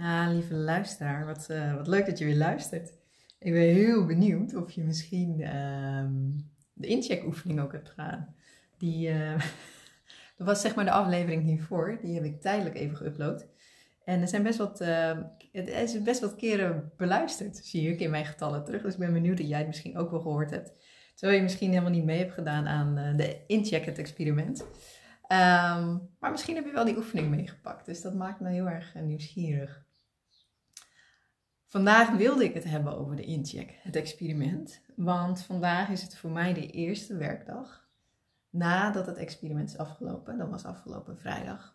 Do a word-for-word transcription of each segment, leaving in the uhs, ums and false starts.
Ah, lieve luisteraar, wat, uh, wat leuk dat je weer luistert. Ik ben heel benieuwd of je misschien uh, de incheckoefening ook hebt gedaan. Die, uh, dat was zeg maar de aflevering hiervoor, die heb ik tijdelijk even geüpload. En er zijn best wat, uh, het is best wat keren beluisterd, zie ik in mijn getallen terug. Dus ik ben benieuwd dat jij het misschien ook wel gehoord hebt. Terwijl je misschien helemaal niet mee hebt gedaan aan uh, de incheck, het experiment. Um, maar misschien heb je wel die oefening meegepakt, dus dat maakt me heel erg uh, nieuwsgierig. Vandaag wilde ik het hebben over de incheck, het experiment. Want vandaag is het voor mij de eerste werkdag nadat het experiment is afgelopen. Dat was afgelopen vrijdag.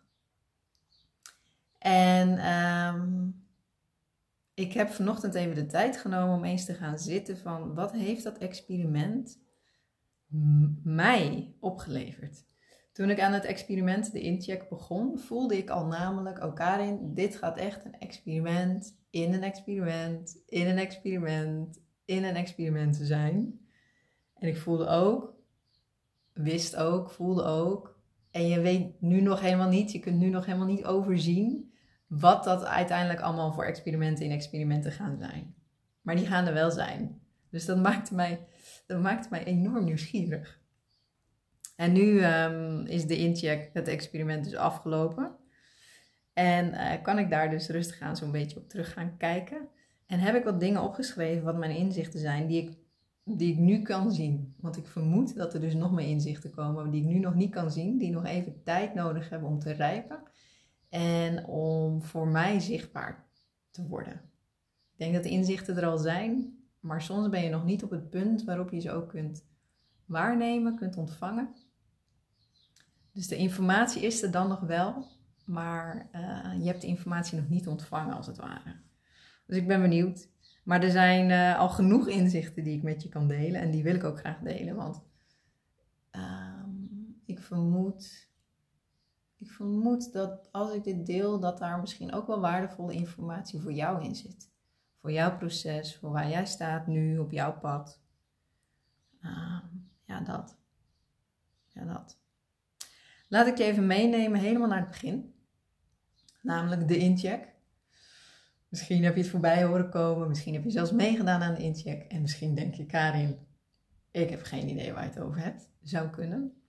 En um, ik heb vanochtend even de tijd genomen om eens te gaan zitten van wat heeft dat experiment m- mij opgeleverd. Toen ik aan het experiment, de incheck, begon, voelde ik al namelijk, oh Karin, dit gaat echt een experiment in een experiment, in een experiment, in een experiment te zijn. En ik voelde ook, wist ook, voelde ook. En je weet nu nog helemaal niet, je kunt nu nog helemaal niet overzien wat dat uiteindelijk allemaal voor experimenten in experimenten gaan zijn. Maar die gaan er wel zijn. Dus dat maakte mij, dat maakte mij enorm nieuwsgierig. En nu um, is de incheck, het experiment, dus afgelopen. En uh, kan ik daar dus rustig aan zo'n beetje op terug gaan kijken. En heb ik wat dingen opgeschreven wat mijn inzichten zijn die ik, die ik nu kan zien. Want ik vermoed dat er dus nog meer inzichten komen die ik nu nog niet kan zien. Die nog even tijd nodig hebben om te rijpen. En om voor mij zichtbaar te worden. Ik denk dat de inzichten er al zijn. Maar soms ben je nog niet op het punt waarop je ze ook kunt waarnemen, kunt ontvangen. Dus de informatie is er dan nog wel, maar uh, je hebt de informatie nog niet ontvangen als het ware. Dus ik ben benieuwd. Maar er zijn uh, al genoeg inzichten die ik met je kan delen en die wil ik ook graag delen. Want uh, ik vermoed, ik vermoed dat als ik dit deel, dat daar misschien ook wel waardevolle informatie voor jou in zit. Voor jouw proces, voor waar jij staat nu op jouw pad. Uh, ja, dat. Ja, dat. Laat ik je even meenemen helemaal naar het begin. Namelijk de incheck. Misschien heb je het voorbij horen komen. Misschien heb je zelfs meegedaan aan de incheck. En misschien denk je, Karin, ik heb geen idee waar je het over hebt. Zou kunnen.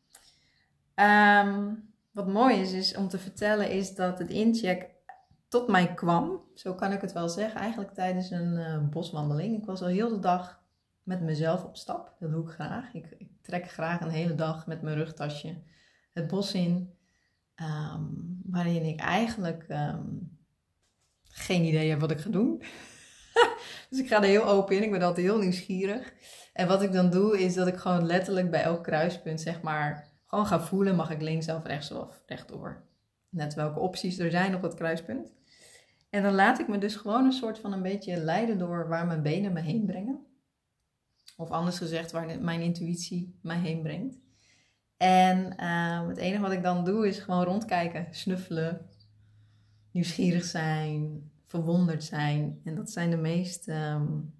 Um, wat mooi is, is om te vertellen, is dat het incheck tot mij kwam. Zo kan ik het wel zeggen. Eigenlijk tijdens een uh, boswandeling. Ik was al heel de dag met mezelf op stap. Dat doe ik graag. Ik, ik trek graag een hele dag met mijn rugtasje het bos in, um, waarin ik eigenlijk um, geen idee heb wat ik ga doen. Dus ik ga er heel open in, ik ben altijd heel nieuwsgierig. En wat ik dan doe, is dat ik gewoon letterlijk bij elk kruispunt, zeg maar, gewoon ga voelen, mag ik links of rechts of rechtdoor. Net welke opties er zijn op dat kruispunt. En dan laat ik me dus gewoon een soort van een beetje leiden door waar mijn benen me heen brengen. Of anders gezegd, waar mijn intuïtie mij heen brengt. En uh, het enige wat ik dan doe is gewoon rondkijken, snuffelen, nieuwsgierig zijn, verwonderd zijn. En dat zijn de meest um,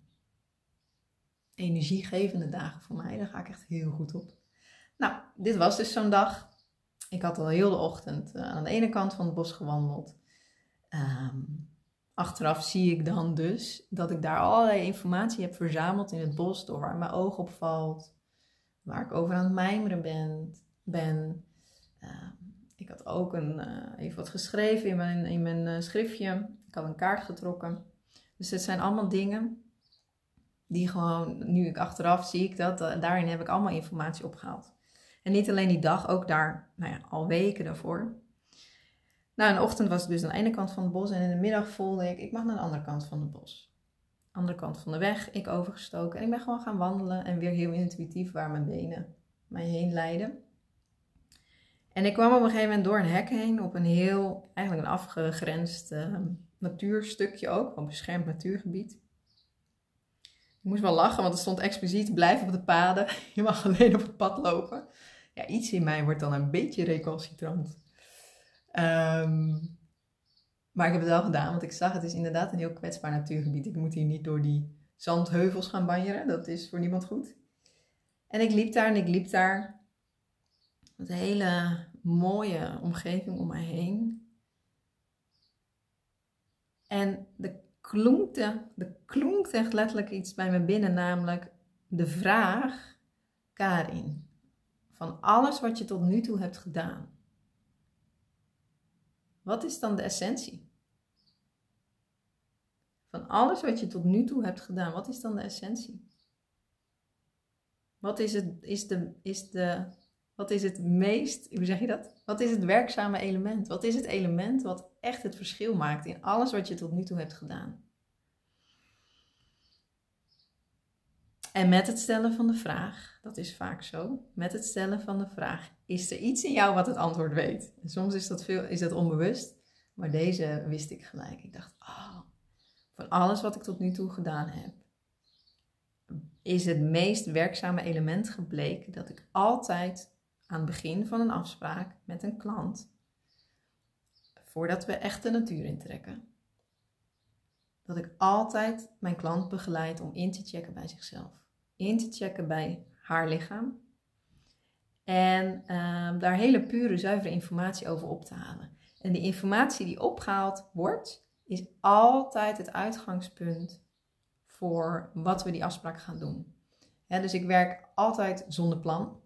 energiegevende dagen voor mij. Daar ga ik echt heel goed op. Nou, dit was dus zo'n dag. Ik had al heel de ochtend uh, aan de ene kant van het bos gewandeld. Um, achteraf zie ik dan dus dat ik daar allerlei informatie heb verzameld in het bos. Door waar mijn oog op valt, waar ik over aan het mijmeren ben. ben. Uh, ik had ook een, uh, even wat geschreven in mijn, in mijn uh, schriftje. Ik had een kaart getrokken. Dus dit zijn allemaal dingen die gewoon, nu ik achteraf zie ik dat, uh, daarin heb ik allemaal informatie opgehaald. En niet alleen die dag, ook daar, nou ja, al weken daarvoor. Nou, in de ochtend was ik dus aan de ene kant van het bos en in de middag voelde ik, ik mag naar de andere kant van het bos. Andere kant van de weg, ik overgestoken en ik ben gewoon gaan wandelen en weer heel intuïtief waar mijn benen mij heen leiden. En ik kwam op een gegeven moment door een hek heen op een heel, eigenlijk een afgegrensd uh, natuurstukje ook, een beschermd natuurgebied. Ik moest wel lachen, want er stond expliciet, blijf op de paden, je mag alleen op het pad lopen. Ja, iets in mij wordt dan een beetje recalcitrant. Um, maar ik heb het wel gedaan, want ik zag, het is inderdaad een heel kwetsbaar natuurgebied. Ik moet hier niet door die zandheuvels gaan banjeren, dat is voor niemand goed. En ik liep daar en ik liep daar. Een hele mooie omgeving om mij heen. En de klonkte, de klonk echt letterlijk iets bij me binnen, namelijk de vraag, Karin, van alles wat je tot nu toe hebt gedaan, wat is dan de essentie? Van alles wat je tot nu toe hebt gedaan, wat is dan de essentie? Wat is het, is de, is de, wat is het meest, hoe zeg je dat? Wat is het werkzame element? Wat is het element wat echt het verschil maakt in alles wat je tot nu toe hebt gedaan? En met het stellen van de vraag, dat is vaak zo, met het stellen van de vraag, is er iets in jou wat het antwoord weet? En soms is dat, veel, is dat onbewust, maar deze wist ik gelijk. Ik dacht, oh, van alles wat ik tot nu toe gedaan heb, is het meest werkzame element gebleken dat ik altijd aan het begin van een afspraak met een klant, voordat we echt de natuur intrekken, dat ik altijd mijn klant begeleid om in te checken bij zichzelf. In te checken bij haar lichaam. En uh, daar hele pure, zuivere informatie over op te halen. En die informatie die opgehaald wordt, is altijd het uitgangspunt voor wat we die afspraak gaan doen. Ja, dus ik werk altijd zonder plan.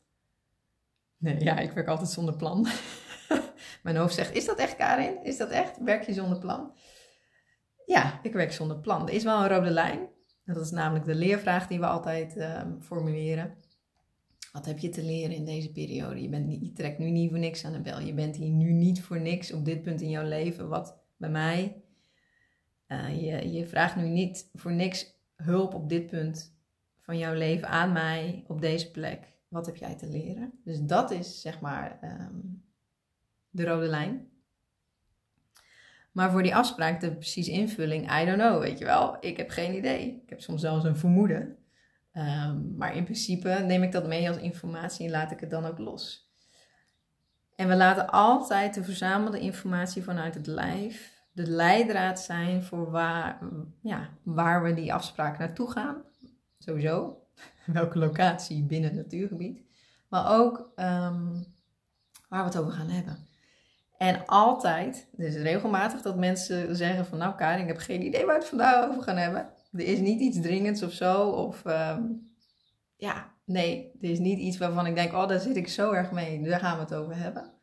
Nee, ja, ik werk altijd zonder plan. Mijn hoofd zegt, is dat echt, Karin? Is dat echt? Werk je zonder plan? Ja, ik werk zonder plan. Er is wel een rode lijn. Dat is namelijk de leervraag die we altijd uh, formuleren. Wat heb je te leren in deze periode? Je, bent niet, je trekt nu niet voor niks aan de bel. Je bent hier nu niet voor niks op dit punt in jouw leven. Wat bij mij... Uh, je, je vraagt nu niet voor niks hulp op dit punt van jouw leven aan mij op deze plek. Wat heb jij te leren? Dus dat is zeg maar um, de rode lijn. Maar voor die afspraak, de precies invulling, I don't know, weet je wel. Ik heb geen idee. Ik heb soms zelfs een vermoeden. Um, maar in principe neem ik dat mee als informatie en laat ik het dan ook los. En we laten altijd de verzamelde informatie vanuit het lijf de leidraad zijn voor waar, ja, waar we die afspraak naartoe gaan. Sowieso. Welke locatie binnen het natuurgebied. Maar ook um, waar we het over gaan hebben. En altijd, dus regelmatig dat mensen zeggen van nou Karin, ik heb geen idee waar we het vandaag over gaan hebben. Er is niet iets dringends of zo. Of um, ja, nee, er is niet iets waarvan ik denk, oh daar zit ik zo erg mee. Daar gaan we het over hebben.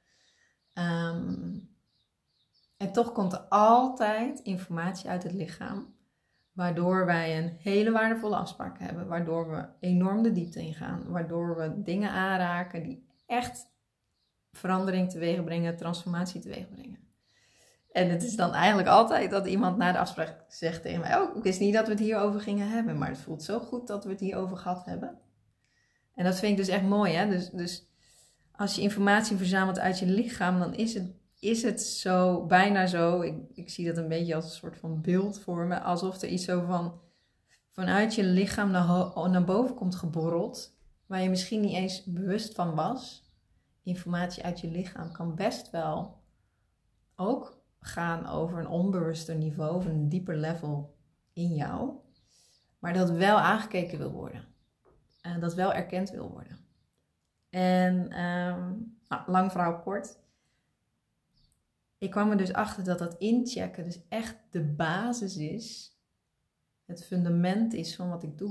Um, En toch komt er altijd informatie uit het lichaam, waardoor wij een hele waardevolle afspraak hebben, waardoor we enorm de diepte ingaan, waardoor we dingen aanraken die echt verandering teweeg brengen, transformatie teweeg brengen. En het is dan eigenlijk altijd dat iemand na de afspraak zegt tegen mij, oh, ik wist niet dat we het hierover gingen hebben, maar het voelt zo goed dat we het hierover gehad hebben. En dat vind ik dus echt mooi, hè? Dus, dus als je informatie verzamelt uit je lichaam, dan is het Is het zo, bijna zo, ik, ik zie dat een beetje als een soort van beeld voor me, alsof er iets zo van vanuit je lichaam naar, ho- naar boven komt geborreld, waar je misschien niet eens bewust van was. Informatie uit je lichaam kan best wel ook gaan over een onbewuster niveau, of een dieper level in jou, maar dat wel aangekeken wil worden. En dat wel erkend wil worden. En um, nou, lang verhaal kort. Ik kwam er dus achter dat dat inchecken dus echt de basis is. Het fundament is van wat ik doe.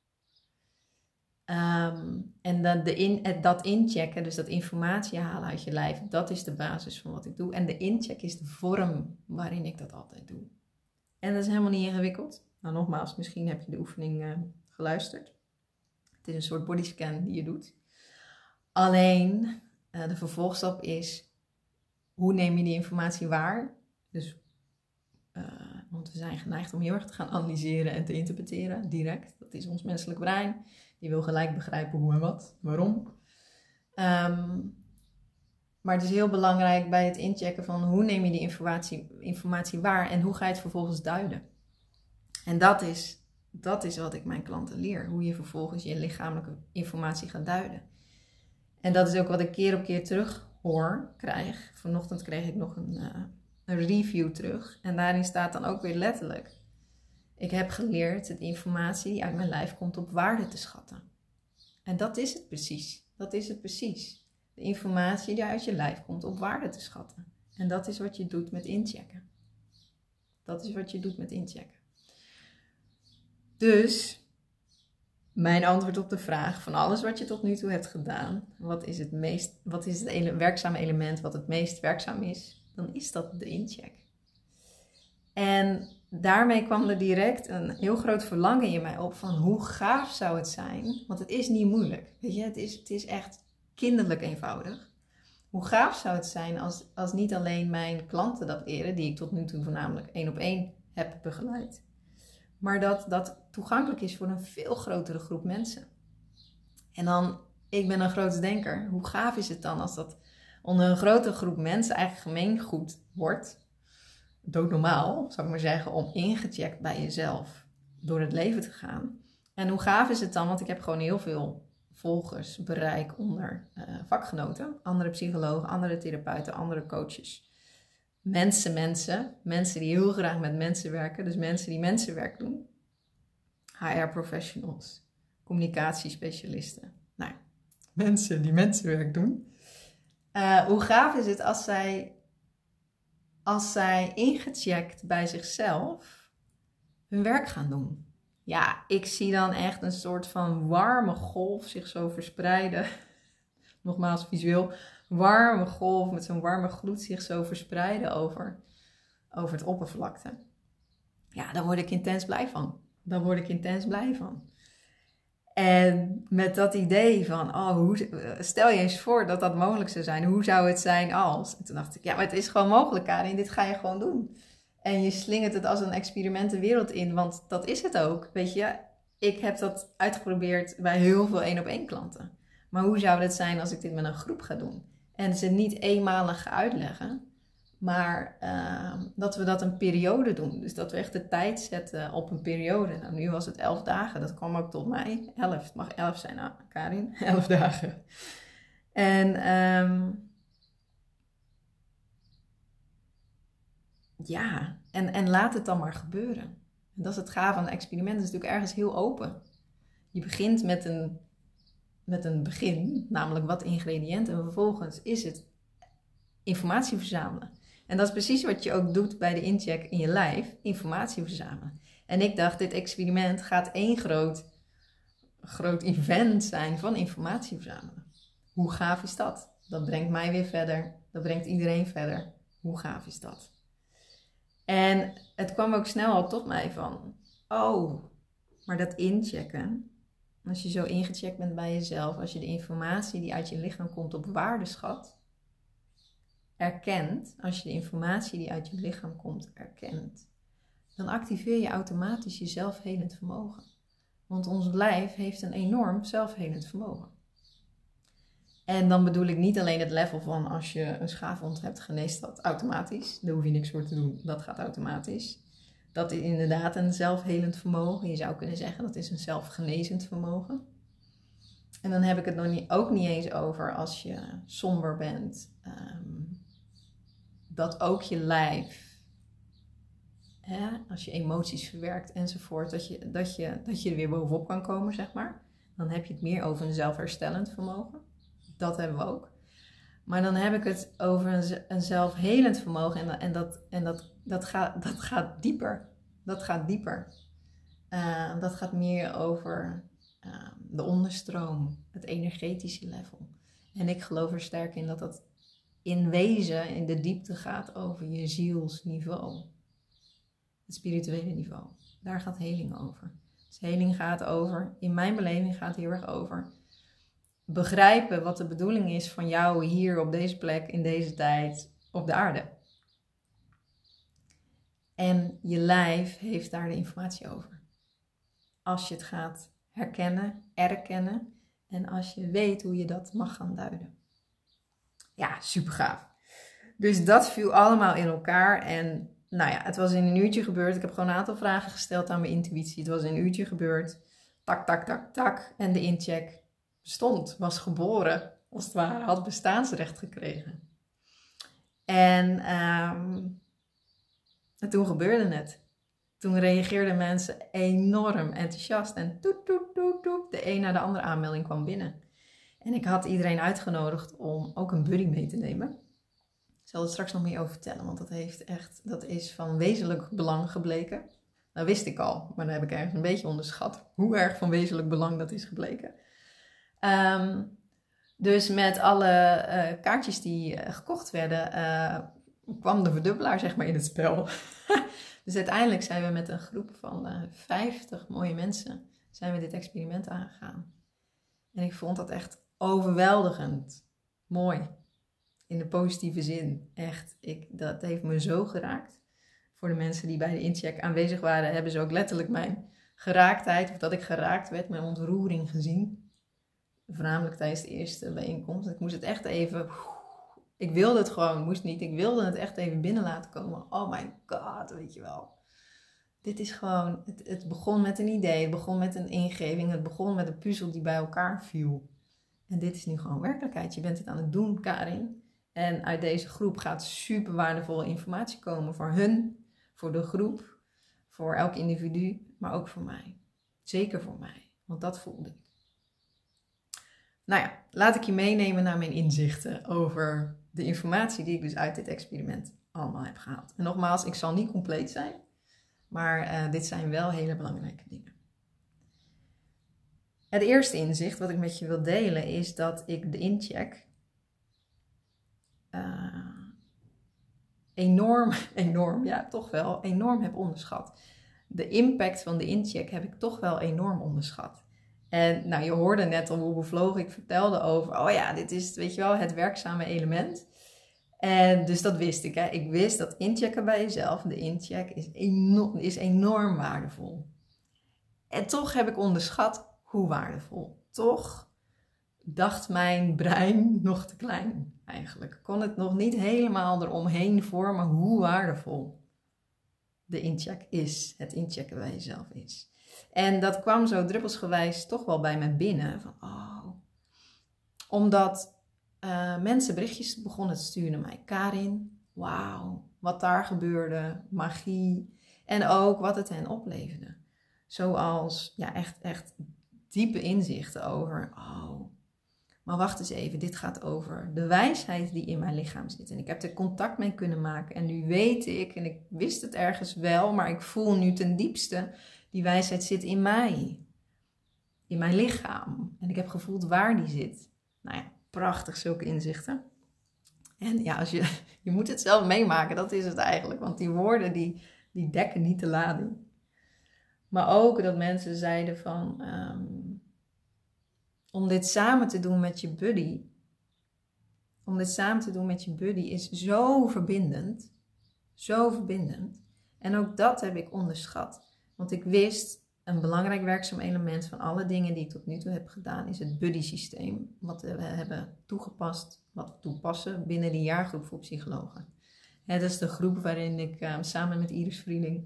Um, en dat, de in, dat inchecken, dus dat informatie halen uit je lijf, dat is de basis van wat ik doe. En de incheck is de vorm waarin ik dat altijd doe. En dat is helemaal niet ingewikkeld. Nou nogmaals, misschien heb je de oefening uh, geluisterd. Het is een soort bodyscan die je doet. Alleen, uh, de vervolgstap is... Hoe neem je die informatie waar? Dus, uh, want we zijn geneigd om heel erg te gaan analyseren en te interpreteren, direct. Dat is ons menselijk brein. Die wil gelijk begrijpen hoe en wat, waarom. Um, maar het is heel belangrijk bij het inchecken van hoe neem je die informatie, informatie waar en hoe ga je het vervolgens duiden. En dat is, dat is wat ik mijn klanten leer. Hoe je vervolgens je lichamelijke informatie gaat duiden. En dat is ook wat ik keer op keer terug hoor, krijg. Vanochtend kreeg ik nog een, uh, een review terug. En daarin staat dan ook weer letterlijk. Ik heb geleerd de informatie die uit mijn lijf komt op waarde te schatten. En dat is het precies. Dat is het precies. De informatie die uit je lijf komt op waarde te schatten. En dat is wat je doet met inchecken. Dat is wat je doet met inchecken. Dus, mijn antwoord op de vraag van alles wat je tot nu toe hebt gedaan, wat is het, meest, wat is het ele- werkzame element wat het meest werkzaam is, dan is dat de incheck. En daarmee kwam er direct een heel groot verlangen in mij op van hoe gaaf zou het zijn, want het is niet moeilijk, weet je, het is, het is echt kinderlijk eenvoudig. Hoe gaaf zou het zijn als, als niet alleen mijn klanten dat leren, die ik tot nu toe voornamelijk één op één heb begeleid, maar dat dat toegankelijk is voor een veel grotere groep mensen. En dan, ik ben een groot denker, hoe gaaf is het dan als dat onder een grotere groep mensen eigenlijk gemeengoed wordt, doodnormaal, zou ik maar zeggen, om ingecheckt bij jezelf door het leven te gaan. En hoe gaaf is het dan, want ik heb gewoon heel veel volgers, bereik onder uh, vakgenoten, andere psychologen, andere therapeuten, andere coaches. Mensen, mensen, mensen die heel graag met mensen werken, dus mensen die mensenwerk doen. H R-professionals, communicatiespecialisten. Nou, mensen die mensenwerk doen. Uh, hoe gaaf is het als zij, als zij ingecheckt bij zichzelf hun werk gaan doen? Ja, ik zie dan echt een soort van warme golf zich zo verspreiden. Nogmaals visueel, warme golf met zo'n warme gloed zich zo verspreiden over, over het oppervlakte. Ja, daar word ik intens blij van. Daar word ik intens blij van. En met dat idee van, oh, hoe, stel je eens voor dat dat mogelijk zou zijn. Hoe zou het zijn als? En toen dacht ik, ja, maar het is gewoon mogelijk, Karin. Dit ga je gewoon doen. En je slingert het als een experiment de wereld in, want dat is het ook. Weet je, ik heb dat uitgeprobeerd bij heel veel één-op-één klanten. Maar hoe zou het zijn als ik dit met een groep ga doen? En ze niet eenmalig ga uitleggen, maar uh, dat we dat een periode doen. Dus dat we echt de tijd zetten op een periode. Nou, nu was het elf dagen, dat kwam ook tot mij. Elf, het mag elf zijn, nou, Karin. Elf dagen. En um, ja, en, en laat het dan maar gebeuren. En dat is het gaaf van een experiment. Het is natuurlijk ergens heel open. Je begint met een, met een begin, namelijk wat ingrediënten. En vervolgens is het informatie verzamelen. En dat is precies wat je ook doet bij de incheck in je lijf, informatie verzamelen. En ik dacht, dit experiment gaat één groot, groot event zijn van informatie verzamelen. Hoe gaaf is dat? Dat brengt mij weer verder, dat brengt iedereen verder. Hoe gaaf is dat? En het kwam ook snel al tot mij van, oh, maar dat inchecken, als je zo ingecheckt bent bij jezelf, als je de informatie die uit je lichaam komt op waarde schat, erkent, als je de informatie die uit je lichaam komt erkent, dan activeer je automatisch je zelfhelend vermogen. Want ons lijf heeft een enorm zelfhelend vermogen. En dan bedoel ik niet alleen het level van als je een schaafwond hebt, geneest dat automatisch. Daar hoef je niks voor te doen, dat gaat automatisch. Dat is inderdaad een zelfhelend vermogen. Je zou kunnen zeggen dat is een zelfgenezend vermogen. En dan heb ik het nog niet, ook niet eens over als je somber bent. Um, dat ook je lijf, hè, als je emoties verwerkt enzovoort, dat je, dat, je, dat je er weer bovenop kan komen, zeg maar. Dan heb je het meer over een zelfherstellend vermogen. Dat hebben we ook. Maar dan heb ik het over een, een zelfhelend vermogen en, en, dat, en dat, dat, gaat, dat gaat dieper. Dat gaat dieper. Uh, dat gaat meer over uh, de onderstroom, het energetische level. En ik geloof er sterk in dat dat in wezen in de diepte gaat over je zielsniveau. Het spirituele niveau. Daar gaat heling over. Dus heling gaat over, in mijn beleving gaat het heel erg over begrijpen wat de bedoeling is van jou hier op deze plek, in deze tijd, op de aarde. En je lijf heeft daar de informatie over. Als je het gaat herkennen, erkennen en als je weet hoe je dat mag gaan duiden. Ja, super gaaf. Dus dat viel allemaal in elkaar en nou ja, het was in een uurtje gebeurd. Ik heb gewoon een aantal vragen gesteld aan mijn intuïtie. Het was in een uurtje gebeurd. Tak, tak, tak, tak. En de incheck bestond, was geboren, als het ware, had bestaansrecht gekregen. En, um, en toen gebeurde het. Toen reageerden mensen enorm enthousiast en toet, toet, toet, toet. De een na de andere aanmelding kwam binnen. En ik had iedereen uitgenodigd om ook een buddy mee te nemen. Ik zal er straks nog meer over vertellen, want dat, heeft echt, dat is van wezenlijk belang gebleken. Dat wist ik al, maar dan heb ik ergens een beetje onderschat hoe erg van wezenlijk belang dat is gebleken. Um, dus met alle uh, kaartjes die uh, gekocht werden, uh, kwam de verdubbelaar zeg maar in het spel. Dus uiteindelijk zijn we met een groep van uh, vijftig mooie mensen zijn we dit experiment aangegaan. En ik vond dat echt overweldigend mooi. In de positieve zin. Echt, ik, dat heeft me zo geraakt. Voor de mensen die bij de incheck aanwezig waren, hebben ze ook letterlijk mijn geraaktheid, of dat ik geraakt werd, mijn ontroering gezien. Voornamelijk tijdens de eerste bijeenkomst. Ik moest het echt even, ik wilde het gewoon, moest niet. Ik wilde het echt even binnen laten komen. Oh my god, weet je wel. Dit is gewoon, het, het begon met een idee, het begon met een ingeving, het begon met een puzzel die bij elkaar viel. En dit is nu gewoon werkelijkheid. Je bent het aan het doen, Karin. En uit deze groep gaat super waardevolle informatie komen voor hun, voor de groep, voor elk individu, maar ook voor mij. Zeker voor mij, want dat voelde ik. Nou ja, laat ik je meenemen naar mijn inzichten over de informatie die ik dus uit dit experiment allemaal heb gehaald. En nogmaals, ik zal niet compleet zijn, maar uh, dit zijn wel hele belangrijke dingen. Het eerste inzicht wat ik met je wil delen is dat ik de incheck uh, enorm, enorm, ja toch wel, enorm heb onderschat. De impact van de incheck heb ik toch wel enorm onderschat. En nou, je hoorde net al hoe bevlogen ik vertelde over, oh ja, dit is, weet je wel, het werkzame element. En dus dat wist ik. Hè. Ik wist dat inchecken bij jezelf, de incheck, is enorm, is enorm waardevol. En toch heb ik onderschat hoe waardevol. Toch dacht mijn brein nog te klein eigenlijk. Ik kon het nog niet helemaal eromheen vormen hoe waardevol de incheck is. Het inchecken bij jezelf is. En dat kwam zo druppelsgewijs toch wel bij me binnen. Van, oh. Omdat uh, mensen berichtjes begonnen te sturen naar mij. Karin, wauw, wat daar gebeurde, magie. En ook wat het hen opleverde. Zoals, ja, echt, echt diepe inzichten over, oh, maar wacht eens even, dit gaat over de wijsheid die in mijn lichaam zit. En ik heb er contact mee kunnen maken. En nu weet ik, en ik wist het ergens wel, maar ik voel nu ten diepste, die wijsheid zit in mij. In mijn lichaam. En ik heb gevoeld waar die zit. Nou ja, prachtig zulke inzichten. En ja, als je, je moet het zelf meemaken, dat is het eigenlijk. Want die woorden, die, die dekken niet de lading. Maar ook dat mensen zeiden van, um, om dit samen te doen met je buddy, om dit samen te doen met je buddy is zo verbindend, zo verbindend. En ook dat heb ik onderschat. Want ik wist, een belangrijk werkzaam element van alle dingen die ik tot nu toe heb gedaan, is het buddy systeem. Wat we hebben toegepast, wat we toepassen binnen de jaargroep voor psychologen. Het is de groep waarin ik uh, samen met Iris Vrieling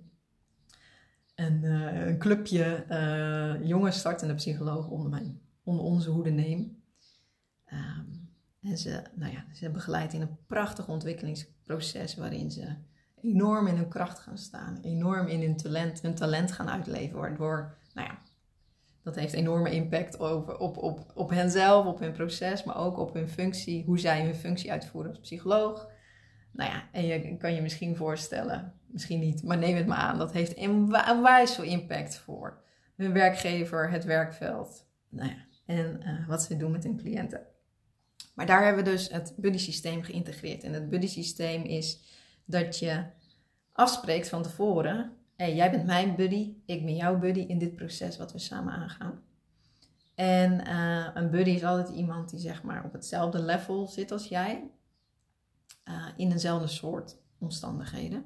een, uh, een clubje uh, jonge startende psychologen onder, mijn, onder onze hoede neem. Um, en ze, nou ja, ze begeleid in een prachtig ontwikkelingsproces waarin ze enorm in hun kracht gaan staan. Enorm in hun talent, hun talent gaan uitleven. Waardoor, nou ja, dat heeft enorme impact over, op, op, op henzelf, op hun proces, maar ook op hun functie. Hoe zij hun functie uitvoeren als psycholoog. Nou ja, en je kan je misschien voorstellen, misschien niet, maar neem het maar aan. Dat heeft een onwijs veel impact voor hun werkgever, het werkveld. Nou ja, en uh, wat ze doen met hun cliënten. Maar daar hebben we dus het buddy systeem geïntegreerd. En het buddy systeem is dat je afspreekt van tevoren, hey, jij bent mijn buddy, ik ben jouw buddy in dit proces wat we samen aangaan. En uh, een buddy is altijd iemand die zeg maar op hetzelfde level zit als jij. Uh, in dezelfde soort omstandigheden.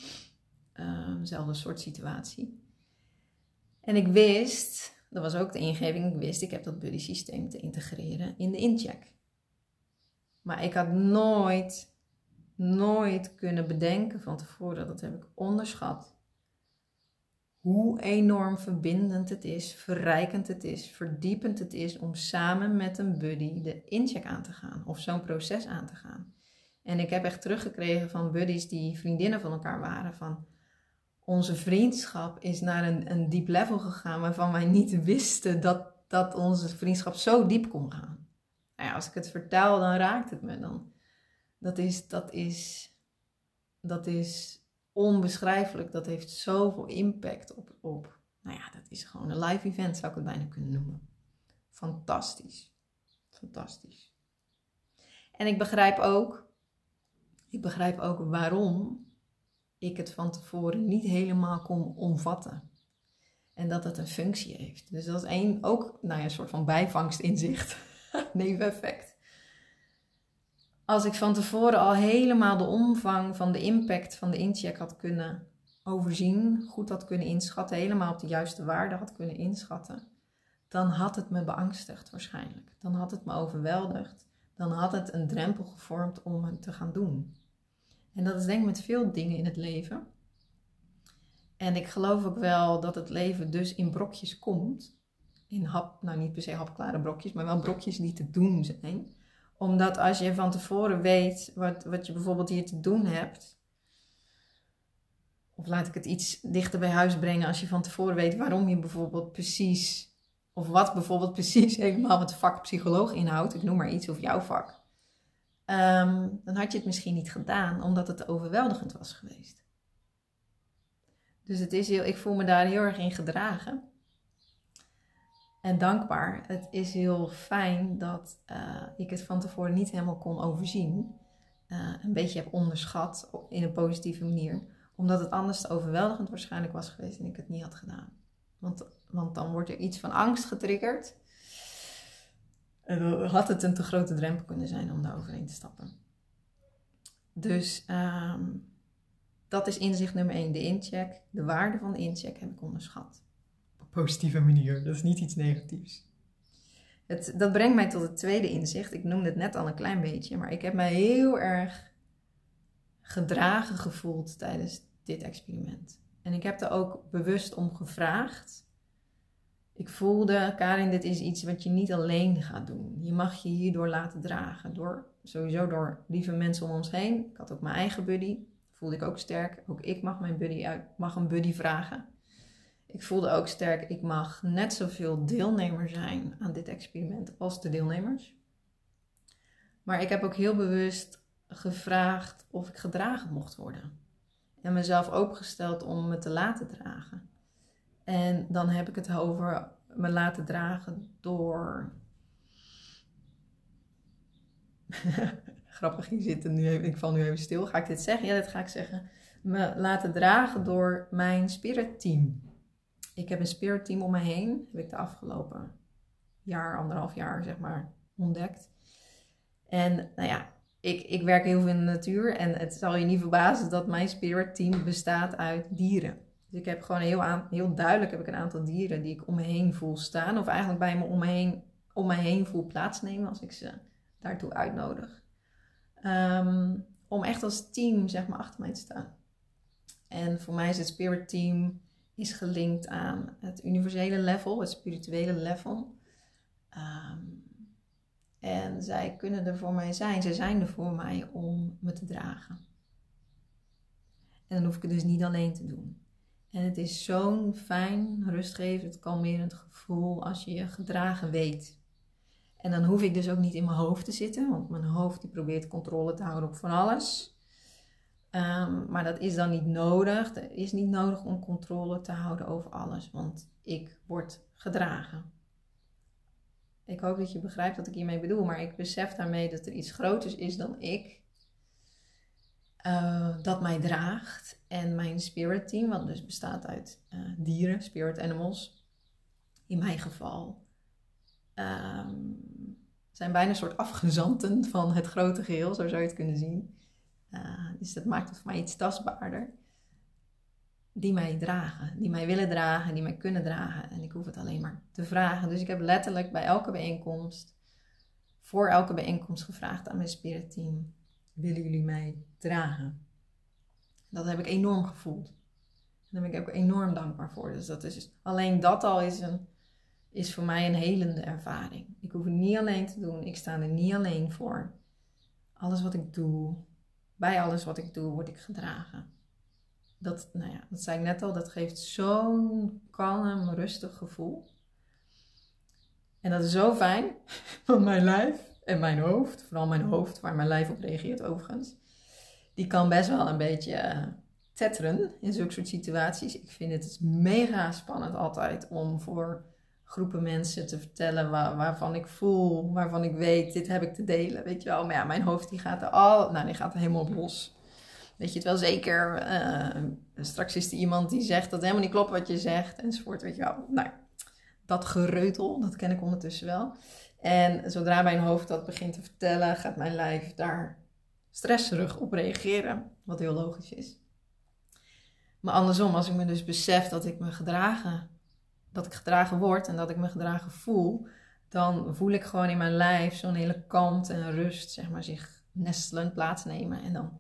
Uh, dezelfde soort situatie. En ik wist, dat was ook de ingeving, ik wist, ik heb dat buddy systeem te integreren in de incheck. Maar ik had nooit, nooit kunnen bedenken van tevoren, dat heb ik onderschat. Hoe enorm verbindend het is, verrijkend het is, verdiepend het is om samen met een buddy de incheck aan te gaan. Of zo'n proces aan te gaan. En ik heb echt teruggekregen van buddies die vriendinnen van elkaar waren. Van onze vriendschap is naar een, een diep level gegaan waarvan wij niet wisten dat, dat onze vriendschap zo diep kon gaan. Nou ja, als ik het vertel, dan raakt het me. Dan, Dat is, dat is, dat is onbeschrijfelijk. Dat heeft zoveel impact op, op, nou ja, dat is gewoon een live event, zou ik het bijna kunnen noemen. Fantastisch. Fantastisch. En ik begrijp ook, ik begrijp ook waarom ik het van tevoren niet helemaal kon omvatten. En dat het een functie heeft. Dus dat is één, ook nou ja, een soort van bijvangstinzicht. Neveneffect. Als ik van tevoren al helemaal de omvang van de impact van de incheck had kunnen overzien, goed had kunnen inschatten, helemaal op de juiste waarde had kunnen inschatten, dan had het me beangstigd waarschijnlijk. Dan had het me overweldigd. Dan had het een drempel gevormd om het te gaan doen. En dat is denk ik met veel dingen in het leven. En ik geloof ook wel dat het leven dus in brokjes komt. In hap, nou niet per se hapklare brokjes, maar wel brokjes die te doen zijn. Omdat als je van tevoren weet wat, wat je bijvoorbeeld hier te doen hebt. Of laat ik het iets dichter bij huis brengen. Als je van tevoren weet waarom je bijvoorbeeld precies, of wat bijvoorbeeld precies helemaal het vak psycholoog inhoudt. Ik noem maar iets, of jouw vak. Um, dan had je het misschien niet gedaan, omdat het overweldigend was geweest. Dus het is heel, ik voel me daar heel erg in gedragen. En dankbaar. Het is heel fijn dat uh, ik het van tevoren niet helemaal kon overzien. Uh, een beetje heb onderschat in een positieve manier. Omdat het anders te overweldigend waarschijnlijk was geweest en ik het niet had gedaan. Want, want dan wordt er iets van angst getriggerd. En dan had het een te grote drempel kunnen zijn om daar overheen te stappen. Dus um, dat is inzicht nummer één. De incheck. De waarde van de incheck heb ik onderschat. Op een positieve manier. Dat is niet iets negatiefs. Het, dat brengt mij tot het tweede inzicht. Ik noemde het net al een klein beetje. Maar ik heb mij heel erg gedragen gevoeld tijdens dit experiment. En ik heb er ook bewust om gevraagd. Ik voelde, Karin, dit is iets wat je niet alleen gaat doen. Je mag je hierdoor laten dragen. Door, sowieso door lieve mensen om ons heen. Ik had ook mijn eigen buddy. Voelde ik ook sterk. Ook ik mag mijn buddy uit, mag een buddy vragen. Ik voelde ook sterk, ik mag net zoveel deelnemer zijn aan dit experiment als de deelnemers. Maar ik heb ook heel bewust gevraagd of ik gedragen mocht worden. En mezelf opengesteld om me te laten dragen. En dan heb ik het over me laten dragen door... Grappig, hier zitten nu even, ik val nu even stil. Ga ik dit zeggen? Ja, dit ga ik zeggen. Me laten dragen door mijn spirit team. Ik heb een spirit team om me heen. Heb ik de afgelopen jaar, anderhalf jaar zeg maar, ontdekt. En nou ja, ik, ik werk heel veel in de natuur. En het zal je niet verbazen dat mijn spirit team bestaat uit dieren. Dus ik heb gewoon heel, aan, heel duidelijk heb ik een aantal dieren die ik om me heen voel staan. Of eigenlijk bij me om me heen, om me heen voel plaatsnemen als ik ze daartoe uitnodig. Um, om echt als team zeg maar achter mij te staan. En voor mij is het spirit team is gelinkt aan het universele level, het spirituele level. Um, en zij kunnen er voor mij zijn. Zij zijn er voor mij om me te dragen. En dan hoef ik het dus niet alleen te doen. En het is zo'n fijn, rustgevend, kalmerend gevoel als je je gedragen weet. En dan hoef ik dus ook niet in mijn hoofd te zitten, want mijn hoofd die probeert controle te houden op van alles. Um, maar dat is dan niet nodig. Het is niet nodig om controle te houden over alles, want ik word gedragen. Ik hoop dat je begrijpt wat ik hiermee bedoel, maar ik besef daarmee dat er iets groters is dan ik. Uh, dat mij draagt. En mijn spirit team, wat dus bestaat uit uh, dieren, spirit animals, in mijn geval, um, zijn bijna een soort afgezanten van het grote geheel, zo zou je het kunnen zien. Uh, dus dat maakt het voor mij iets tastbaarder. Die mij dragen, die mij willen dragen, die mij kunnen dragen. En ik hoef het alleen maar te vragen. Dus ik heb letterlijk bij elke bijeenkomst, voor elke bijeenkomst gevraagd aan mijn spirit team: willen jullie mij dragen? Dat heb ik enorm gevoeld. En daar ben ik ook enorm dankbaar voor. Dus dat is, alleen dat al is, een, is voor mij een helende ervaring. Ik hoef het niet alleen te doen. Ik sta er niet alleen voor. Alles wat ik doe, bij alles wat ik doe, word ik gedragen. Dat, nou ja, dat zei ik net al, dat geeft zo'n kalm, rustig gevoel. En dat is zo fijn van mijn lijf. En mijn hoofd, vooral mijn hoofd, waar mijn lijf op reageert overigens, die kan best wel een beetje uh, tetteren in zulke soort situaties. Ik vind het mega spannend altijd om voor groepen mensen te vertellen waar, waarvan ik voel, waarvan ik weet, dit heb ik te delen, weet je wel. Maar ja, mijn hoofd die gaat er al, nou die gaat er helemaal op los. Weet je het wel zeker, uh, straks is er iemand die zegt dat het helemaal niet klopt wat je zegt, enzovoort, weet je wel. Nou, dat gereutel, dat ken ik ondertussen wel. En zodra mijn hoofd dat begint te vertellen, gaat mijn lijf daar stresserig op reageren, wat heel logisch is. Maar andersom, als ik me dus besef dat ik me gedragen, dat ik gedragen word en dat ik me gedragen voel, dan voel ik gewoon in mijn lijf zo'n hele kalmte en rust, zeg maar, zich nestelen, plaatsnemen. En dan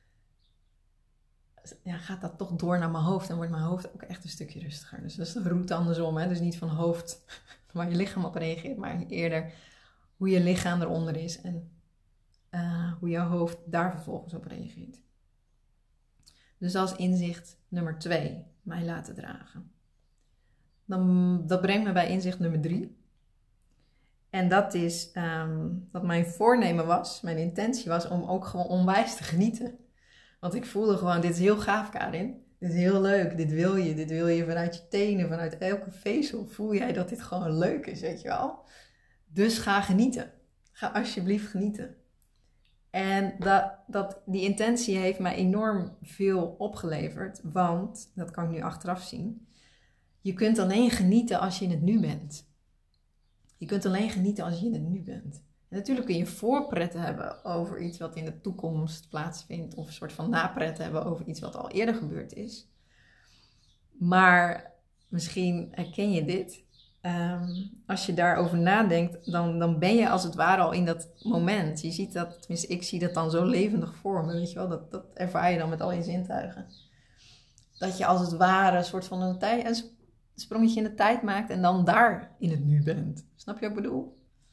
ja, gaat dat toch door naar mijn hoofd en wordt mijn hoofd ook echt een stukje rustiger. Dus dat is de route andersom, hè? Dus niet van hoofd waar je lichaam op reageert, maar eerder hoe je lichaam eronder is en uh, hoe je hoofd daar vervolgens op reageert. Dus dat is inzicht nummer twee, mij laten dragen. Dan, dat brengt me bij inzicht nummer drie. En dat is um, dat mijn voornemen was, mijn intentie was om ook gewoon onwijs te genieten. Want ik voelde gewoon, dit is heel gaaf, Karin. Dit is heel leuk, dit wil je. Dit wil je vanuit je tenen, vanuit elke vezel. Voel jij dat dit gewoon leuk is, weet je wel. Dus ga genieten. Ga alsjeblieft genieten. En dat, dat, die intentie heeft mij enorm veel opgeleverd. Want, dat kan ik nu achteraf zien. Je kunt alleen genieten als je in het nu bent. Je kunt alleen genieten als je in het nu bent. En natuurlijk kun je voorpret hebben over iets wat in de toekomst plaatsvindt. Of een soort van napret hebben over iets wat al eerder gebeurd is. Maar misschien herken je dit. Um, als je daarover nadenkt, dan, dan ben je als het ware al in dat moment. Je ziet dat, tenminste ik zie dat dan zo levendig voor me, weet je wel. Dat, dat ervaar je dan met al je zintuigen. Dat je als het ware een soort van een, tij, een sprongetje in de tijd maakt en dan daar in het nu bent. Snap je wat ik bedoel?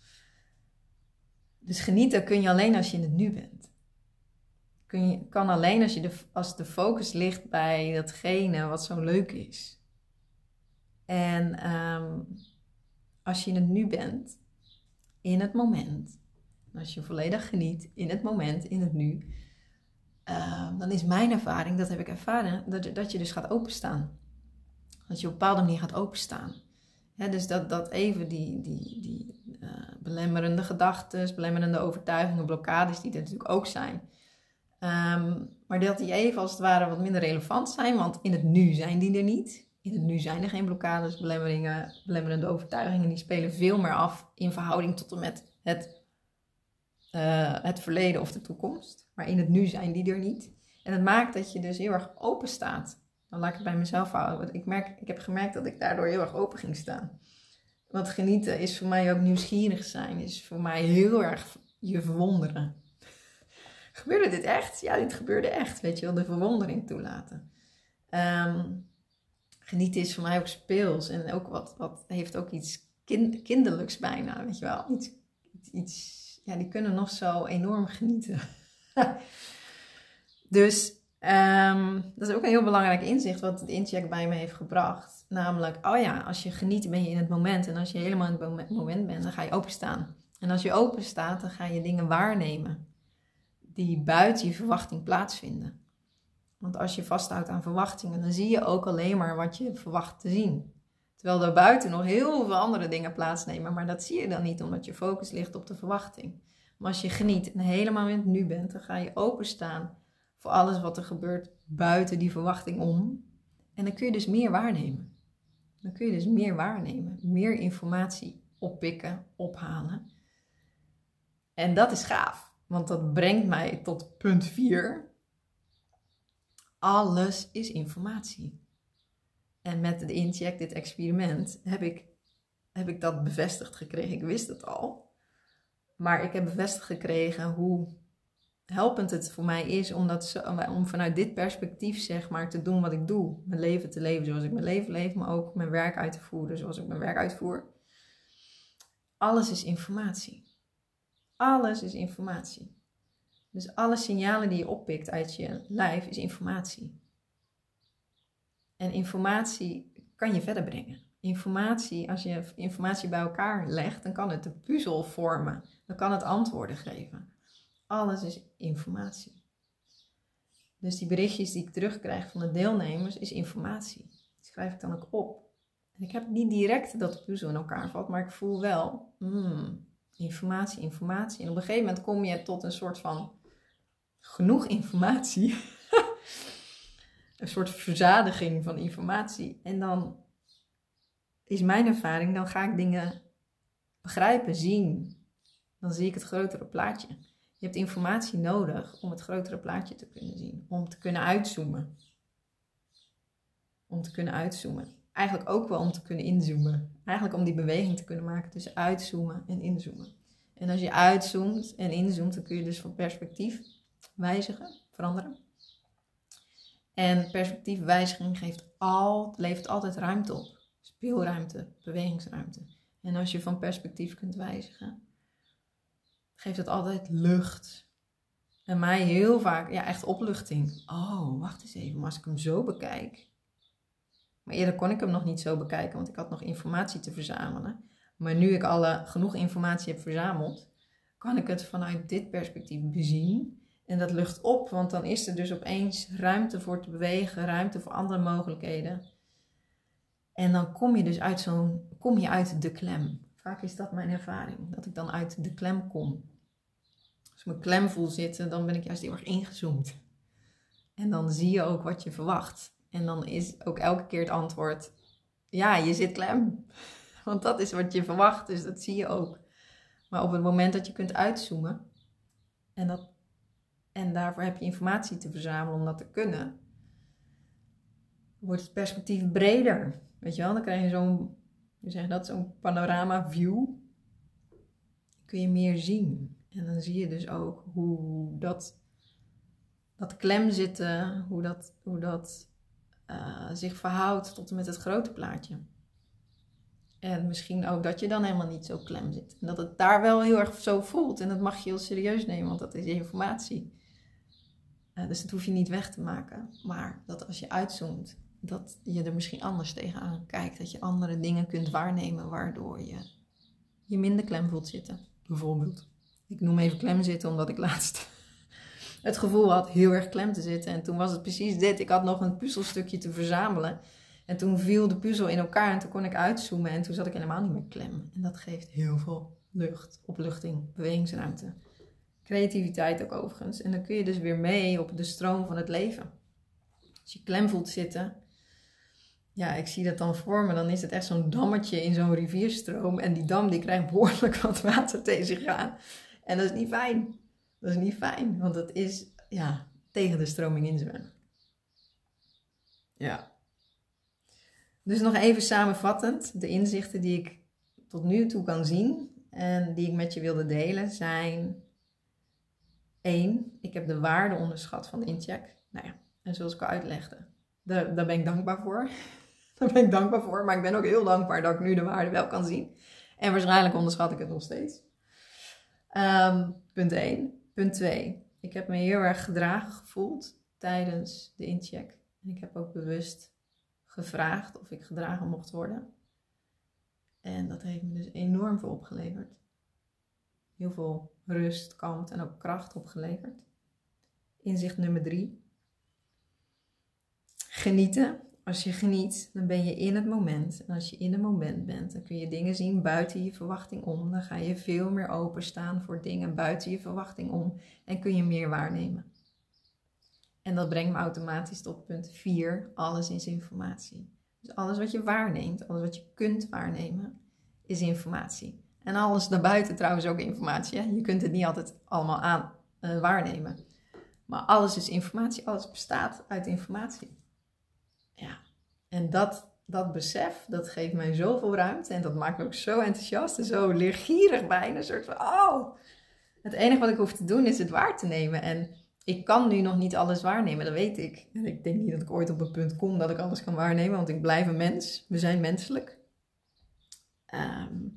Dus genieten kun je alleen als je in het nu bent. Kun je, kan alleen als, je de, als de focus ligt bij datgene wat zo leuk is. En um, als je in het nu bent, in het moment, als je volledig geniet in het moment, in het nu, uh, dan is mijn ervaring, dat heb ik ervaren, dat, dat je dus gaat openstaan. Dat je op een bepaalde manier gaat openstaan. Ja, dus dat, dat even die, die, die uh, belemmerende gedachten, belemmerende overtuigingen, blokkades die er natuurlijk ook zijn. Um, maar dat die even als het ware wat minder relevant zijn, want in het nu zijn die er niet. In het nu zijn er geen blokkades, belemmeringen, belemmerende overtuigingen. Die spelen veel meer af in verhouding tot en met het, uh, het verleden of de toekomst. Maar in het nu zijn die er niet. En het maakt dat je dus heel erg open staat. Dan laat ik het bij mezelf houden. Want ik, merk, ik heb gemerkt dat ik daardoor heel erg open ging staan. Want genieten is voor mij ook nieuwsgierig zijn. Is voor mij heel erg je verwonderen. Gebeurde dit echt? Ja, dit gebeurde echt. Weet je wel, de verwondering toelaten. Um, Genieten is voor mij ook speels. En ook wat, wat heeft ook iets kind, kinderlijks bijna. Weet je wel, iets, iets, ja, die kunnen nog zo enorm genieten. Dus um, dat is ook een heel belangrijk inzicht wat het incheck bij me heeft gebracht. Namelijk, oh ja, als je geniet ben je in het moment. En als je helemaal in het moment bent, dan ga je openstaan. En als je open staat, dan ga je dingen waarnemen die buiten je verwachting plaatsvinden. Want als je vasthoudt aan verwachtingen, dan zie je ook alleen maar wat je verwacht te zien. Terwijl daar buiten nog heel veel andere dingen plaatsnemen, maar dat zie je dan niet, omdat je focus ligt op de verwachting. Maar als je geniet en helemaal in het nu bent, dan ga je openstaan voor alles wat er gebeurt buiten die verwachting om. En dan kun je dus meer waarnemen. Dan kun je dus meer waarnemen, meer informatie oppikken, ophalen. En dat is gaaf, want dat brengt mij tot punt vier. Alles is informatie. En met de incheck, dit experiment, heb ik, heb ik dat bevestigd gekregen. Ik wist het al. Maar ik heb bevestigd gekregen hoe helpend het voor mij is om, dat zo, om vanuit dit perspectief zeg maar, te doen wat ik doe. Mijn leven te leven zoals ik mijn leven leef, maar ook mijn werk uit te voeren zoals ik mijn werk uitvoer. Alles is informatie. Alles is informatie. Dus alle signalen die je oppikt uit je lijf is informatie. En informatie kan je verder brengen. informatie, als je informatie bij elkaar legt, dan kan het de puzzel vormen. Dan kan het antwoorden geven. Alles is informatie. Dus die berichtjes die ik terugkrijg van de deelnemers is informatie. Die schrijf ik dan ook op. En ik heb niet direct dat de puzzel in elkaar valt, maar ik voel wel, hmm, informatie, informatie. En op een gegeven moment kom je tot een soort van genoeg informatie. Een soort verzadiging van informatie. En dan is mijn ervaring, dan ga ik dingen begrijpen, zien. Dan zie ik het grotere plaatje. Je hebt informatie nodig om het grotere plaatje te kunnen zien. Om te kunnen uitzoomen. Om te kunnen uitzoomen. Eigenlijk ook wel om te kunnen inzoomen. Eigenlijk om die beweging te kunnen maken tussen uitzoomen en inzoomen. En als je uitzoomt en inzoomt, dan kun je dus van perspectief wijzigen, veranderen. En perspectiefwijziging geeft al, levert altijd ruimte op. Speelruimte, bewegingsruimte. En als je van perspectief kunt wijzigen, geeft het altijd lucht. En mij heel vaak, ja, echt opluchting. Oh, wacht eens even, maar als ik hem zo bekijk. Maar eerder kon ik hem nog niet zo bekijken, want ik had nog informatie te verzamelen. Maar nu ik alle, genoeg informatie heb verzameld, kan ik het vanuit dit perspectief bezien. En dat lucht op, want dan is er dus opeens ruimte voor te bewegen, ruimte voor andere mogelijkheden. En dan kom je dus uit zo'n, kom je uit de klem. Vaak is dat mijn ervaring, dat ik dan uit de klem kom. Als ik mijn klem voel zitten, dan ben ik juist heel erg ingezoomd. En dan zie je ook wat je verwacht. En dan is ook elke keer het antwoord, ja, je zit klem. Want dat is wat je verwacht, dus dat zie je ook. Maar op het moment dat je kunt uitzoomen, en, dat, en daarvoor heb je informatie te verzamelen om dat te kunnen, wordt het perspectief breder. Weet je wel, dan krijg je zo'n, hoe zeg je dat, zo'n panorama view. Dan kun je meer zien. En dan zie je dus ook hoe dat, dat klem zitten, hoe dat, hoe dat uh, zich verhoudt tot en met het grote plaatje. En misschien ook dat je dan helemaal niet zo klem zit. En dat het daar wel heel erg zo voelt. En dat mag je heel serieus nemen, want dat is informatie. Uh, dus dat hoef je niet weg te maken. Maar dat als je uitzoomt, dat je er misschien anders tegenaan kijkt. Dat je andere dingen kunt waarnemen waardoor je je minder klem voelt zitten. Bijvoorbeeld. Ik noem even klem zitten omdat ik laatst het gevoel had heel erg klem te zitten. En toen was het precies dit. Ik had nog een puzzelstukje te verzamelen. En toen viel de puzzel in elkaar en toen kon ik uitzoomen. En toen zat ik helemaal niet meer klem. En dat geeft heel veel lucht, opluchting, bewegingsruimte. Creativiteit ook overigens. En dan kun je dus weer mee op de stroom van het leven. Als je klem voelt zitten. Ja, ik zie dat dan voor me. Dan is het echt zo'n dammetje in zo'n rivierstroom. En die dam die krijgt behoorlijk wat water tegen zich aan. En dat is niet fijn. Dat is niet fijn. Want het is ja, tegen de stroming inzwemmen. Ja. Dus nog even samenvattend. De inzichten die ik tot nu toe kan zien. En die ik met je wilde delen zijn. één. Ik heb de waarde onderschat van de incheck. Nou ja, en zoals ik al uitlegde. Daar, daar ben ik dankbaar voor. Daar ben ik dankbaar voor. Maar ik ben ook heel dankbaar dat ik nu de waarde wel kan zien. En waarschijnlijk onderschat ik het nog steeds. Um, punt één. Punt twee. Ik heb me heel erg gedragen gevoeld tijdens de incheck. En ik heb ook bewust gevraagd of ik gedragen mocht worden. En dat heeft me dus enorm veel opgeleverd. Heel veel rust, kalmte en ook kracht opgeleverd. Inzicht nummer drie. Genieten. Als je geniet, dan ben je in het moment. En als je in het moment bent, dan kun je dingen zien buiten je verwachting om. Dan ga je veel meer openstaan voor dingen buiten je verwachting om. En kun je meer waarnemen. En dat brengt me automatisch tot punt vier. Alles is informatie. Dus alles wat je waarneemt, alles wat je kunt waarnemen, is informatie. En alles daarbuiten trouwens ook informatie. Hè? Je kunt het niet altijd allemaal aan uh, waarnemen. Maar alles is informatie. Alles bestaat uit informatie. Ja, en dat, dat besef, dat geeft mij zoveel ruimte. En dat maakt me ook zo enthousiast en zo leergierig bijna. Een soort van, oh, het enige wat ik hoef te doen is het waar te nemen. En ik kan nu nog niet alles waarnemen, dat weet ik. En ik denk niet dat ik ooit op een punt kom dat ik alles kan waarnemen. Want ik blijf een mens. We zijn menselijk. Um,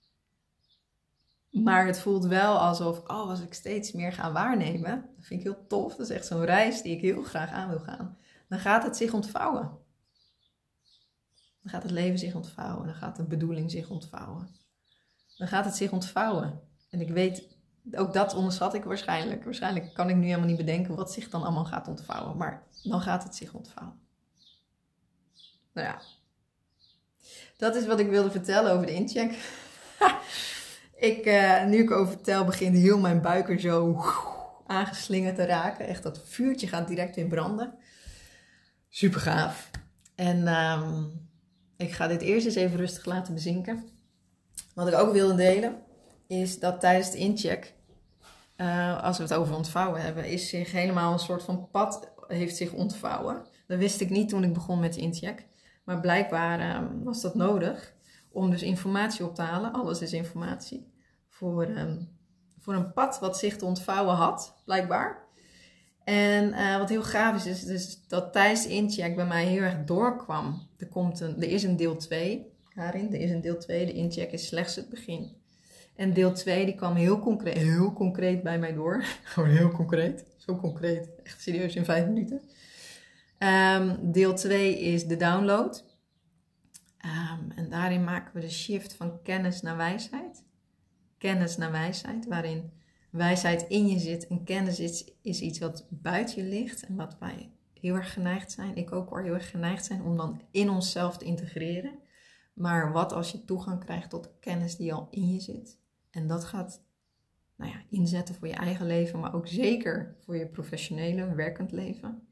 maar het voelt wel alsof, oh, als ik steeds meer ga waarnemen. Dat vind ik heel tof. Dat is echt zo'n reis die ik heel graag aan wil gaan. Dan gaat het zich ontvouwen. Dan gaat het leven zich ontvouwen. Dan gaat de bedoeling zich ontvouwen. Dan gaat het zich ontvouwen. En ik weet, ook dat onderschat ik waarschijnlijk. Waarschijnlijk kan ik nu helemaal niet bedenken wat zich dan allemaal gaat ontvouwen. Maar dan gaat het zich ontvouwen. Nou ja. Dat is wat ik wilde vertellen over de incheck. ik, uh, nu ik over vertel, begint heel mijn buik er zo aangeslingerd te raken. Echt, dat vuurtje gaat direct weer branden. Super gaaf. En um, ik ga dit eerst eens even rustig laten bezinken. Wat ik ook wilde delen, is dat tijdens de incheck, uh, als we het over ontvouwen hebben, is zich helemaal een soort van pad heeft zich ontvouwen. Dat wist ik niet toen ik begon met de incheck. Maar blijkbaar uh, was dat nodig om dus informatie op te halen. Alles is informatie. Voor, um, voor een pad wat zich te ontvouwen had, blijkbaar. En uh, wat heel gaaf is, is dus dat tijdens de incheck bij mij heel erg doorkwam. Er, komt een, er is een deel twee, Karin, er is een deel twee. De incheck is slechts het begin. En deel twee die kwam heel concreet, heel concreet bij mij door. Gewoon heel concreet. Zo concreet. Echt serieus in vijf minuten. Um, deel twee is de download. Um, en daarin maken we de shift van kennis naar wijsheid. Kennis naar wijsheid, waarin wijsheid in je zit en kennis is, is iets wat buiten je ligt. En wat wij heel erg geneigd zijn, ik ook hoor, heel erg geneigd zijn om dan in onszelf te integreren. Maar wat als je toegang krijgt tot de kennis die al in je zit. En dat gaat nou ja, inzetten voor je eigen leven, maar ook zeker voor je professionele, werkend leven.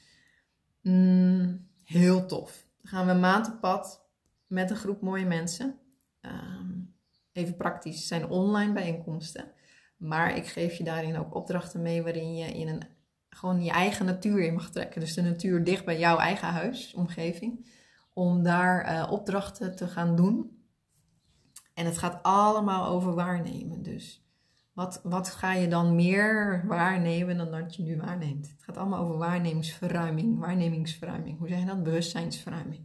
Mm, heel tof. Dan gaan we een maand op pad met een groep mooie mensen. Um, even praktisch, het zijn online bijeenkomsten. Maar ik geef je daarin ook opdrachten mee waarin je in een, gewoon je eigen natuur in mag trekken. Dus de natuur dicht bij jouw eigen huis, omgeving. Om daar uh, opdrachten te gaan doen. En het gaat allemaal over waarnemen. Dus wat, wat ga je dan meer waarnemen dan dat je nu waarneemt? Het gaat allemaal over waarnemingsverruiming. Waarnemingsverruiming. Hoe zeg je dat? Bewustzijnsverruiming.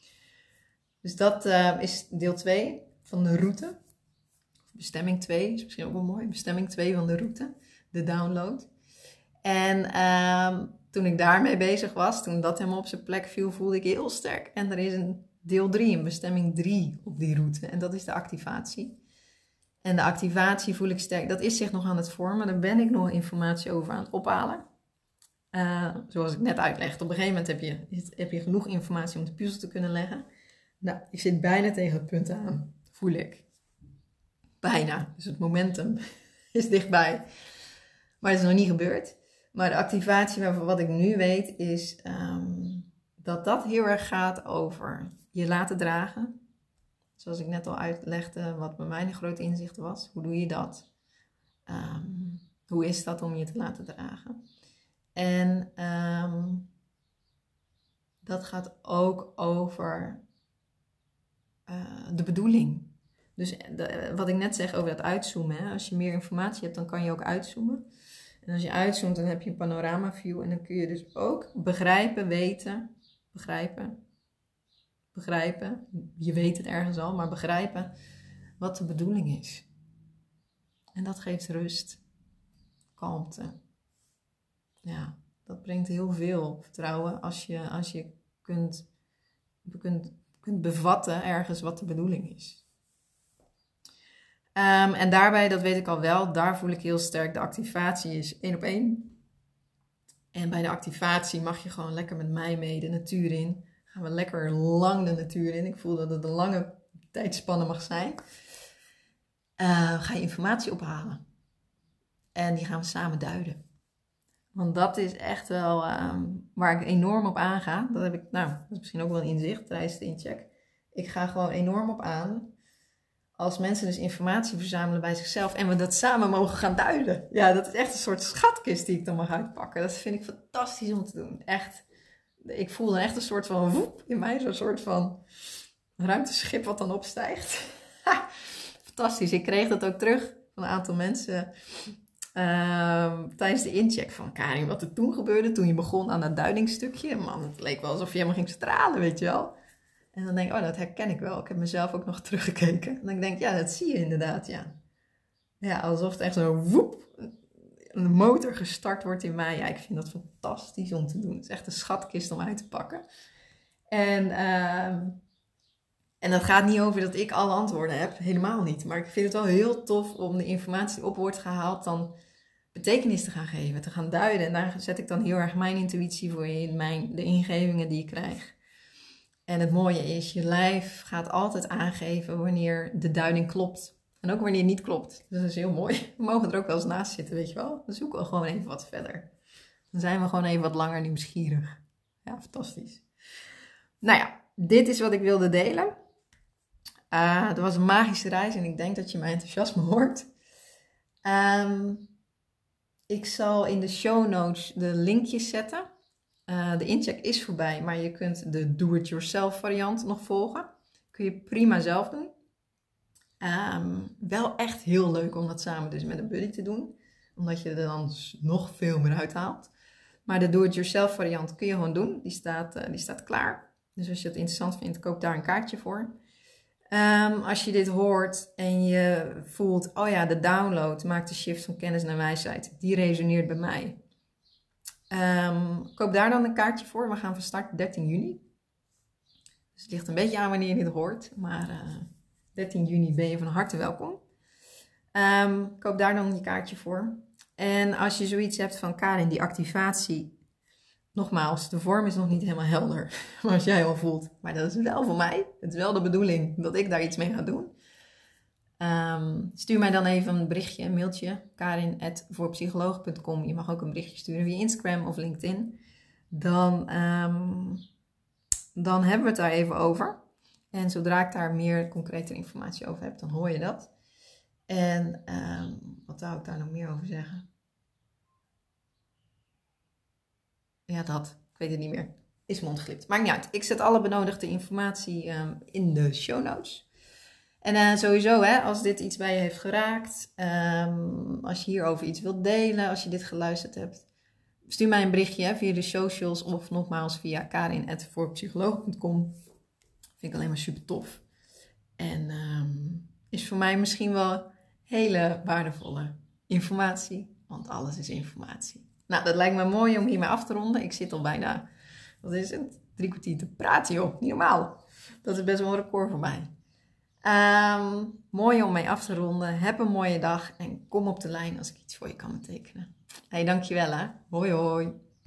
Dus dat uh, is deel twee van de route. Bestemming twee is misschien ook wel mooi. Bestemming twee van de route. De download. En uh, toen ik daarmee bezig was, toen dat helemaal op zijn plek viel, voelde ik heel sterk. En er is een deel drie, een bestemming drie op die route. En dat is de activatie. En de activatie voel ik sterk. Dat is zich nog aan het vormen. Daar ben ik nog informatie over aan het ophalen. Uh, zoals ik net uitlegde. Op een gegeven moment heb je, heb je genoeg informatie om de puzzel te kunnen leggen. Nou, ik zit bijna tegen het punt aan. Voel ik. Bijna. Dus het momentum is dichtbij. Maar het is nog niet gebeurd. Maar de activatie, wat ik nu weet, is um, dat dat heel erg gaat over je laten dragen. Zoals ik net al uitlegde, wat bij mij een groot inzicht was. Hoe doe je dat? Um, hoe is dat om je te laten dragen? En um, dat gaat ook over uh, de bedoeling. Dus de, wat ik net zeg over dat uitzoomen. Hè? Als je meer informatie hebt, dan kan je ook uitzoomen. En als je uitzoomt, dan heb je een panorama view. En dan kun je dus ook begrijpen, weten, begrijpen, begrijpen. Je weet het ergens al, maar begrijpen wat de bedoeling is. En dat geeft rust, kalmte. Ja, dat brengt heel veel vertrouwen als je, als je kunt, kunt, kunt bevatten ergens wat de bedoeling is. Um, en daarbij, dat weet ik al wel, daar voel ik heel sterk, de activatie is één op één. En bij de activatie mag je gewoon lekker met mij mee de natuur in. Gaan we lekker lang de natuur in. Ik voel dat het een lange tijdspanne mag zijn. Uh, ga je informatie ophalen. En die gaan we samen duiden. Want dat is echt wel um, waar ik enorm op aanga. Dat heb ik, nou, dat is misschien ook wel een inzicht tijdens de incheck. Ik ga gewoon enorm op aan. Als mensen dus informatie verzamelen bij zichzelf en we dat samen mogen gaan duiden. Ja, dat is echt een soort schatkist die ik dan mag uitpakken. Dat vind ik fantastisch om te doen. Echt. Ik voel dan echt een soort van woep in mij. Zo'n soort van ruimteschip wat dan opstijgt. Ha, fantastisch. Ik kreeg dat ook terug van een aantal mensen uh, tijdens de incheck. Van Karin, wat er toen gebeurde. Toen je begon aan dat duidingsstukje. Man, het leek wel alsof je helemaal ging stralen, weet je wel. En dan denk ik, oh, dat herken ik wel. Ik heb mezelf ook nog teruggekeken. En dan denk ik, ja, dat zie je inderdaad, ja. Ja, alsof het echt zo woep, een motor gestart wordt in mij. Ja, ik vind dat fantastisch om te doen. Het is echt een schatkist om uit te pakken. En uh, En dat gaat niet over dat ik alle antwoorden heb, helemaal niet. Maar ik vind het wel heel tof om de informatie die op wordt gehaald dan betekenis te gaan geven, te gaan duiden. En daar zet ik dan heel erg mijn intuïtie voor in, mijn, de ingevingen die ik krijg. En het mooie is, je lijf gaat altijd aangeven wanneer de duiding klopt. En ook wanneer het niet klopt. Dus dat is heel mooi. We mogen er ook wel eens naast zitten, weet je wel. Dan zoeken we gewoon even wat verder. Dan zijn we gewoon even wat langer nieuwsgierig. Ja, fantastisch. Nou ja, dit is wat ik wilde delen. Uh, het was een magische reis en ik denk dat je mijn enthousiasme hoort. Um, ik zal in de show notes de linkjes zetten. Uh, de incheck is voorbij, maar je kunt de do-it-yourself variant nog volgen. Kun je prima zelf doen. Um, wel echt heel leuk om dat samen dus met een buddy te doen. Omdat je er dan nog veel meer uithaalt. Maar de do-it-yourself variant kun je gewoon doen. Die staat, uh, die staat klaar. Dus als je het interessant vindt, koop daar een kaartje voor. Um, als je dit hoort en je voelt, oh ja, de download maakt de shift van kennis naar wijsheid. Die resoneert bij mij. Um, koop daar dan een kaartje voor. We gaan van start dertien juni. Dus het ligt een beetje aan wanneer je dit hoort. Maar uh, dertien juni ben je van harte welkom. Um, koop daar dan je kaartje voor. En als je zoiets hebt van Karin, die activatie. Nogmaals, de vorm is nog niet helemaal helder. Maar als jij al voelt. Maar dat is wel voor mij. Het is wel de bedoeling dat ik daar iets mee ga doen. Um, stuur mij dan even een berichtje, een mailtje. karin at voorpsycholoog punt com. Je mag ook een berichtje sturen via Instagram of LinkedIn. Dan, um, dan hebben we het daar even over. En zodra ik daar meer concrete informatie over heb, dan hoor je dat. En um, wat zou ik daar nog meer over zeggen? Ja, dat. Ik weet het niet meer. Is me ontglipt. Maakt niet uit. Ik zet alle benodigde informatie um, in de show notes. En uh, sowieso, hè, als dit iets bij je heeft geraakt, um, als je hierover iets wilt delen, als je dit geluisterd hebt, stuur mij een berichtje hè, via de socials of nogmaals via karin at voorpsycholoog punt com. Vind ik alleen maar super tof. En um, is voor mij misschien wel hele waardevolle informatie, want alles is informatie. Nou, dat lijkt me mooi om hiermee af te ronden. Ik zit al bijna, wat is het, drie kwartier te praten joh, niet normaal. Dat is best wel een record voor mij. Um, mooi om mee af te ronden. Heb een mooie dag en kom op de lijn als ik iets voor je kan betekenen. Hey, dankjewel hè. Hoi hoi.